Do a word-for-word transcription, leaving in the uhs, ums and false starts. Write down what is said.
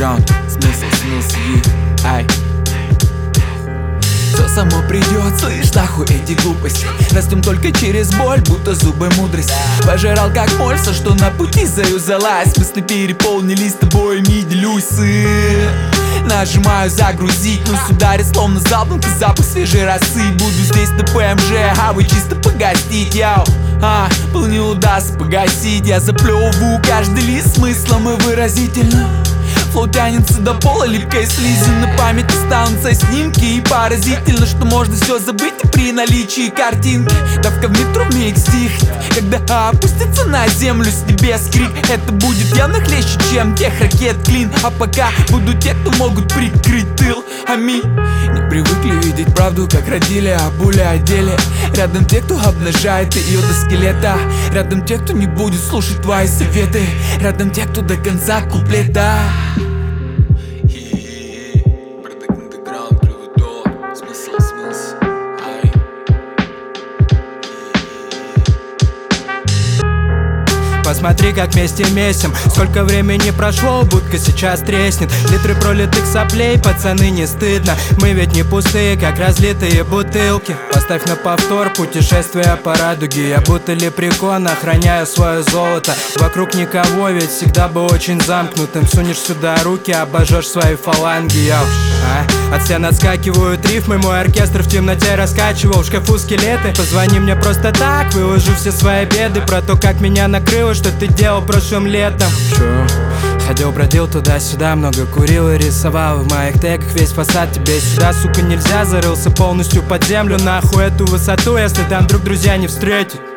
андеграунд, смысл смылся, и ай. Все само придет, слышь, нахуй эти глупости. Растем только через боль, будто зубы мудрости. Пожирал как мольца, что на пути заюзалась. Мысли переполнились тобой, делюсь. Нажимаю загрузить, но ударит словно залпом, как запах свежей росы. Буду здесь на ПМЖ, а вы чисто погостить, яу. А, пыл не удастся погасить. Я заплевываю каждый лист смыслом и выразительно. Флоу тянется до пола, липкая слизи. На память останутся снимки. И поразительно, что можно все забыть при наличии картинки. Давка в метро вмиг стихнет, когда опустится на землю с небес крик. Это будет явно хлеще, чем тех ракет клин. А пока будут те, кто могут прикрыть тыл. Аминь. Не привыкли видеть правду, как родили, а пули одели. Рядом те, кто обнажает ее до скелета. Рядом те, кто не будет слушать твои советы. Рядом те, кто до конца куплета. Посмотри, как вместе месим. Сколько времени прошло, будка сейчас треснет. Литры пролитых соплей, пацаны, не стыдно. Мы ведь не пустые, как разлитые бутылки. Поставь на повтор путешествия по радуге. Я будто лепрекон, охраняю свое золото. Вокруг никого, ведь всегда был очень замкнутым. Сунешь сюда руки, обожжешь свои фаланги, яу. А? От стен отскакивают рифмы, мой оркестр в темноте раскачивал. В шкафу скелеты, позвони мне просто так. Выложу все свои беды, про то, как меня накрыло, что ты делал прошлым летом. Чё? Ходил, бродил туда-сюда, много курил и рисовал. В моих тегах весь фасад, тебе сюда, сука, нельзя. Зарылся полностью под землю, нахуй эту высоту, если там вдруг друзья не встретят.